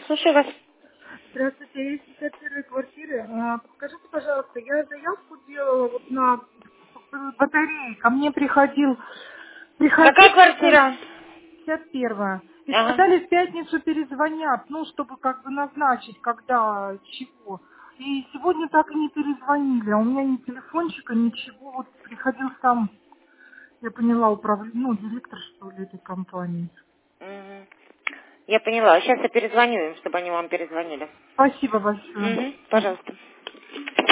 Слушаю вас. Здравствуйте, я из 51-й квартиры. Подскажите, пожалуйста, я заявку делала вот на батареи. Ко мне приходил Какая специалист, квартира? 51-я. И Ага. сказали, в пятницу перезвонят, ну, чтобы как бы назначить, когда, чего. И сегодня так и не перезвонили. А у меня ни телефончика, ничего. Вот приходил сам, я поняла, директор, что ли, этой компании. Мгм. Я поняла. Сейчас я перезвоню им, чтобы они вам перезвонили. Спасибо большое. Мгм. Пожалуйста.